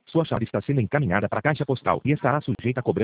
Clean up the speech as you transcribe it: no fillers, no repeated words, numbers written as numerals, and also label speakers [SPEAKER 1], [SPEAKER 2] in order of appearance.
[SPEAKER 1] Sua chave está sendo encaminhada para a caixa postal e estará sujeita a cobrança